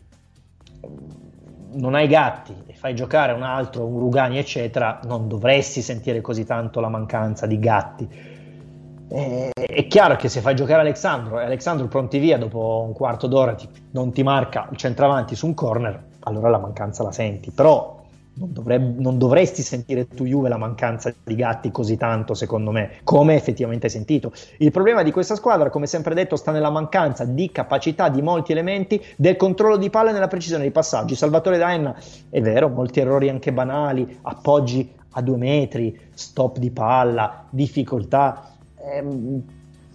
Speaker 2: non hai Gatti e fai giocare un altro, un Rugani eccetera, non dovresti sentire così tanto la mancanza di Gatti. Eh, è chiaro che se fai giocare Alexandro e Alexandro pronti via dopo un quarto d'ora ti, non ti marca il centravanti su un corner, allora la mancanza la senti, però non, dovrebbe, non dovresti sentire tu, Juve, la mancanza di Gatti così tanto, secondo me, come effettivamente hai sentito. Il problema di questa squadra, come sempre detto, sta nella mancanza di capacità di molti elementi, del controllo di palla e nella precisione dei passaggi. Salvatore Daenna, è vero, molti errori anche banali, appoggi a due metri, stop di palla, difficoltà. ehm,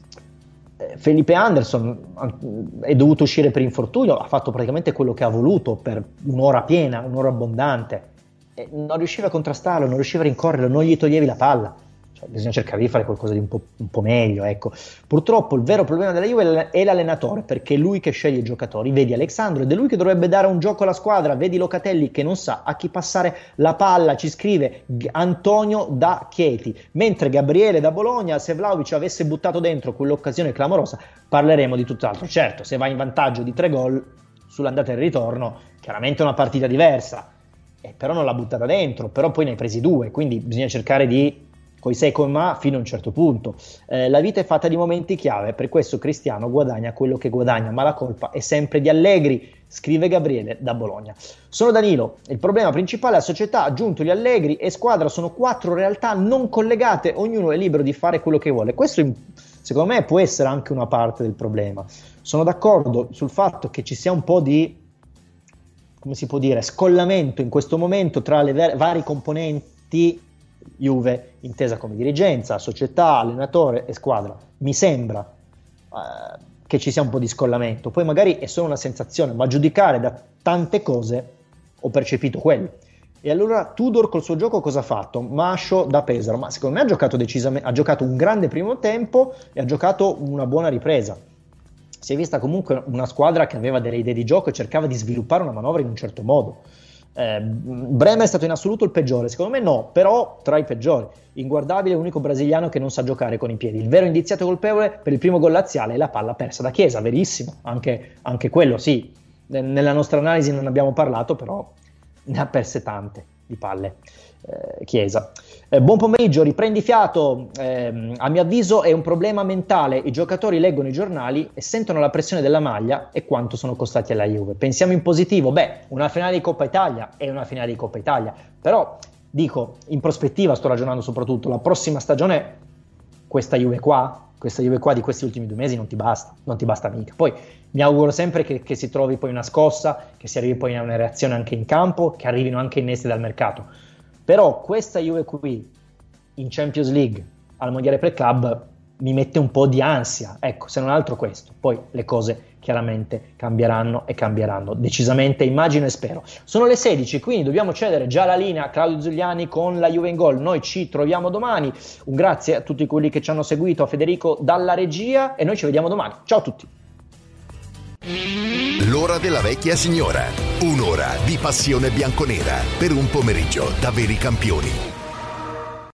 Speaker 2: Felipe Anderson è dovuto uscire per infortunio, ha fatto praticamente quello che ha voluto per un'ora piena, un'ora abbondante, e non riusciva a contrastarlo, non riusciva a rincorrerlo, non gli toglievi la palla. Cioè, bisogna cercare di fare qualcosa di un po', un po' meglio, ecco. Purtroppo il vero problema della Juve è l'allenatore, perché è lui che sceglie i giocatori. Vedi Alexandro, ed è lui che dovrebbe dare un gioco alla squadra. Vedi Locatelli che non sa a chi passare la palla, ci scrive Antonio da Chieti, mentre Gabriele da Bologna, se Vlahovic avesse buttato dentro quell'occasione clamorosa, parleremo di tutt'altro. Certo, se vai in vantaggio di tre gol sull'andata e il ritorno, chiaramente è una partita diversa, eh, però non l'ha buttata dentro, però poi ne hai presi due, quindi bisogna cercare di coi sei con ma fino a un certo punto. Eh, la vita è fatta di momenti chiave, per questo Cristiano guadagna quello che guadagna, ma la colpa è sempre di Allegri, scrive Gabriele da Bologna. Sono Danilo, il problema principale è la società, aggiunto gli Allegri e squadra sono quattro realtà non collegate, ognuno è libero di fare quello che vuole. Questo secondo me può essere anche una parte del problema. Sono d'accordo sul fatto che ci sia un po' di, come si può dire, scollamento in questo momento tra le ver- vari componenti Juve, intesa come dirigenza, società, allenatore e squadra. Mi sembra eh, che ci sia un po' di scollamento, poi magari è solo una sensazione, ma a giudicare da tante cose ho percepito quello. E allora Tudor col suo gioco cosa ha fatto? Mascio da Pesaro, ma secondo me ha giocato decisamente, ha giocato un grande primo tempo e ha giocato una buona ripresa. Si è vista comunque una squadra che aveva delle idee di gioco e cercava di sviluppare una manovra in un certo modo. Eh, Bremer è stato in assoluto il peggiore, secondo me no, però tra i peggiori. Inguardabile, l'unico brasiliano che non sa giocare con i piedi. Il vero indiziato colpevole per il primo gol laziale è la palla persa da Chiesa, verissimo, anche, anche quello sì. Nella nostra analisi non abbiamo parlato, però ne ha perse tante di palle eh, Chiesa. Eh, buon pomeriggio, riprendi fiato. Eh, a mio avviso è un problema mentale, i giocatori leggono i giornali e sentono la pressione della maglia e quanto sono costati alla Juve. Pensiamo in positivo, beh, una finale di Coppa Italia è una finale di Coppa Italia, però dico, in prospettiva sto ragionando soprattutto, la prossima stagione questa Juve qua, questa Juve qua di questi ultimi due mesi non ti basta, non ti basta mica. Poi mi auguro sempre che, che si trovi poi una scossa, che si arrivi poi a una reazione anche in campo, che arrivino anche innesti dal mercato. Però questa Juve qui in Champions League al Mondiale per Club mi mette un po' di ansia, ecco, se non altro questo. Poi le cose chiaramente cambieranno e cambieranno decisamente, immagino e spero. Sono le sedici, quindi dobbiamo cedere già la linea a Claudio Zuliani con la Juve in Gol. Noi ci troviamo domani, un grazie a tutti quelli che ci hanno seguito, a Federico dalla regia, e noi ci vediamo domani. Ciao a tutti.
Speaker 1: L'ora della vecchia signora, un'ora di passione bianconera per un pomeriggio da veri campioni.